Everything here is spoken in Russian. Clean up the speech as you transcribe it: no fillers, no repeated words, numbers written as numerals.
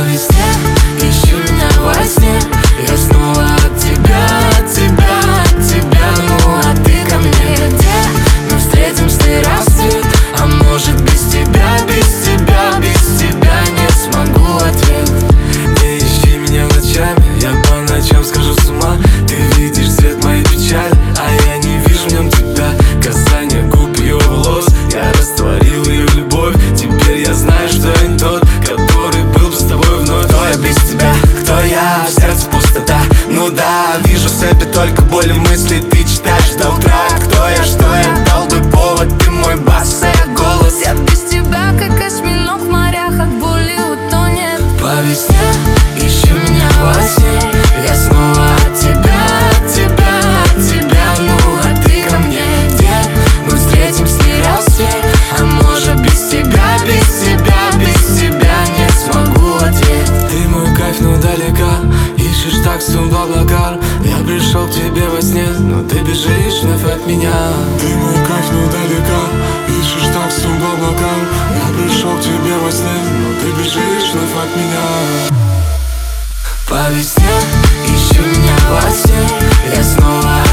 По весне ищи меня во сне. Я снова от тебя, от тебя, от тебя. Ну а ты ко мне где? Мы встретим с ней рассвет. А может без тебя, без тебя, без тебя не смогу ответить. Не ищи меня ночами, я по ночам схожу с ума. Ты видишь свет моей печали, а я не вижу в нем тебя. Касание губ, ее волос, я растворил ее любовь. Теперь я знаю, что я не тот, который был бы с тобой вновь. Кто я без тебя? Кто я? В сердце пустота. Ну да, вижу в себе только боль и мысли. Ты читаешь до утра. Кто я, что я? Дал бы повод, ты мой бас, а я голос. Я без тебя, как осьминог в морях, от боли утонет. По весне ищи меня во сне. Я снова от тебя, от тебя, от тебя. Ну а ты ко мне где? Мы встретим с ней рассвет. А может без тебя, без тебя, без тебя не смогу ответить. Ты мой кайф, но далека. Ищешь такси в Блаблакар. Я пришел к тебе во сне, но ты бежишь вновь от меня. Ты мой кайф, но далека. Ищешь такси в Блаблакар. Я пришел к тебе во сне, но ты бежишь вновь от меня. По весне ищи меня во сне. Я снова